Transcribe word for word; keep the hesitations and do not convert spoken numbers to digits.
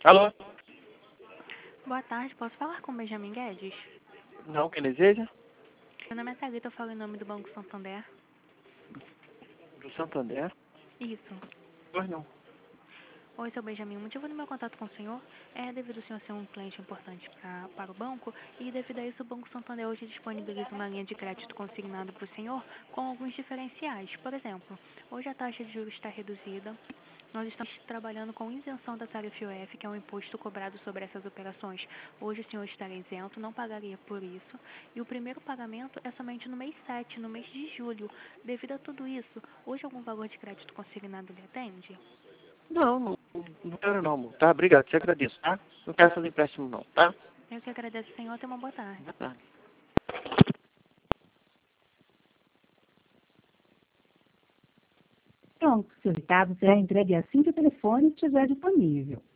Alô? Boa tarde, posso falar com o Benjamin Guedes? Não, quem deseja? Meu nome é Thalita, eu falo em nome do Banco Santander. Do Santander? Isso. Pois não. Oi, seu Benjamin, o motivo do meu contato com o senhor é devido ao senhor ser um cliente importante pra, para o banco e devido a isso o Banco Santander hoje disponibiliza uma linha de crédito consignado para o senhor com alguns diferenciais. Por exemplo, hoje a taxa de juros está reduzida. Nós estamos trabalhando com isenção da tarifa I O F, que é um imposto cobrado sobre essas operações. Hoje o senhor estará isento, não pagaria por isso. E o primeiro pagamento é somente no mês sete, no mês de julho. Devido a tudo isso, hoje algum valor de crédito consignado lhe atende? Não, não, não quero não, amor. Tá, obrigado, te agradeço, tá? Não quero fazer empréstimo não, tá? Eu que agradeço, senhor. Tenha uma boa tarde. Boa tarde. Pronto, seu recado será entregue assim que o telefone estiver disponível.